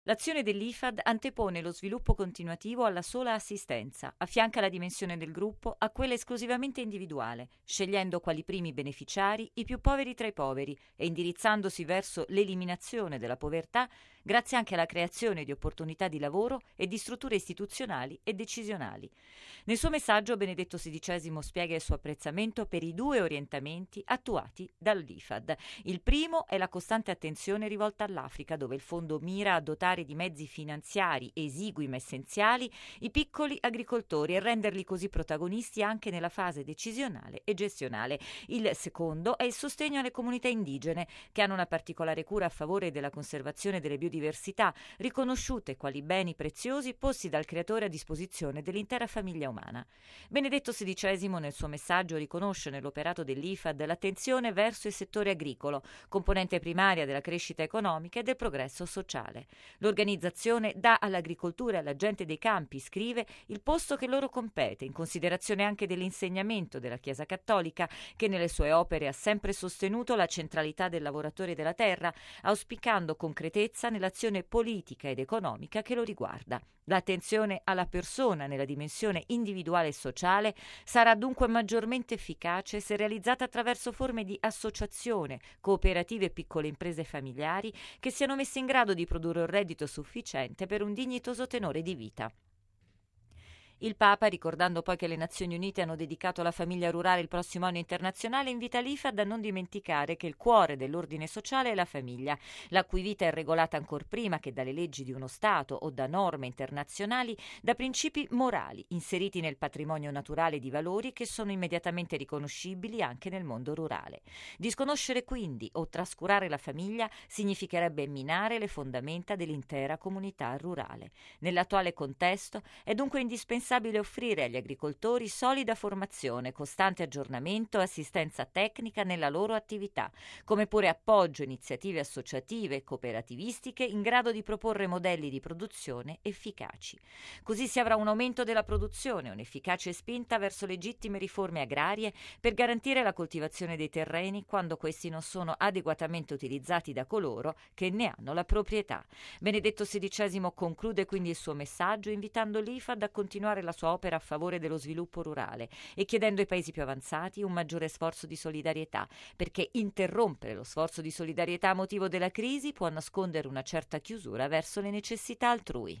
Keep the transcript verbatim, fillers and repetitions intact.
L'azione dell'I F A D antepone lo sviluppo continuativo alla sola assistenza, affianca la dimensione del gruppo a quella esclusivamente individuale, scegliendo quali primi beneficiari i più poveri tra i poveri e indirizzandosi verso l'eliminazione della povertà grazie anche alla creazione di opportunità di lavoro e di strutture istituzionali e decisionali. Nel suo messaggio Benedetto sedicesimo spiega il suo apprezzamento per i due orientamenti attuati dall'I F A D. Il primo è la costante attenzione rivolta all'Africa, dove il fondo mira a dotare di mezzi finanziari esigui ma essenziali i piccoli agricoltori e renderli così protagonisti anche nella fase decisionale e gestionale. Il secondo è il sostegno alle comunità indigene, che hanno una particolare cura a favore della conservazione delle biodiversità, riconosciute quali beni preziosi posti dal creatore a disposizione dell'intera famiglia umana. Benedetto sedicesimo nel suo messaggio riconosce nell'operato dell'I F A D l'attenzione verso il settore agricolo, componente primaria della crescita economica e del progresso sociale. L'organizzazione dà all'agricoltura e alla gente dei campi, scrive, il posto che loro compete, in considerazione anche dell'insegnamento della Chiesa Cattolica, che nelle sue opere ha sempre sostenuto la centralità del lavoratore della terra, auspicando concretezza nell'azione politica ed economica che lo riguarda. L'attenzione alla persona nella dimensione individuale e sociale sarà dunque maggiormente efficace se realizzata attraverso forme di associazione, cooperative e piccole imprese familiari che siano messe in grado di produrre un reddito sufficiente per un dignitoso tenore di vita. Il Papa, ricordando poi che le Nazioni Unite hanno dedicato alla famiglia rurale il prossimo anno internazionale, invita l'I F A D a non dimenticare che il cuore dell'ordine sociale è la famiglia, la cui vita è regolata ancor prima che dalle leggi di uno Stato o da norme internazionali, da principi morali inseriti nel patrimonio naturale di valori che sono immediatamente riconoscibili anche nel mondo rurale. Disconoscere quindi o trascurare la famiglia significherebbe minare le fondamenta dell'intera comunità rurale. Nell'attuale contesto è dunque indispensabile offrire agli agricoltori solida formazione, costante aggiornamento e assistenza tecnica nella loro attività, come pure appoggio a iniziative associative e cooperativistiche in grado di proporre modelli di produzione efficaci. Così si avrà un aumento della produzione, un'efficace spinta verso legittime riforme agrarie per garantire la coltivazione dei terreni quando questi non sono adeguatamente utilizzati da coloro che ne hanno la proprietà. Benedetto sedicesimo conclude quindi il suo messaggio invitando l'I F A D a continuare la sua opera a favore dello sviluppo rurale e chiedendo ai paesi più avanzati un maggiore sforzo di solidarietà, perché interrompere lo sforzo di solidarietà a motivo della crisi può nascondere una certa chiusura verso le necessità altrui.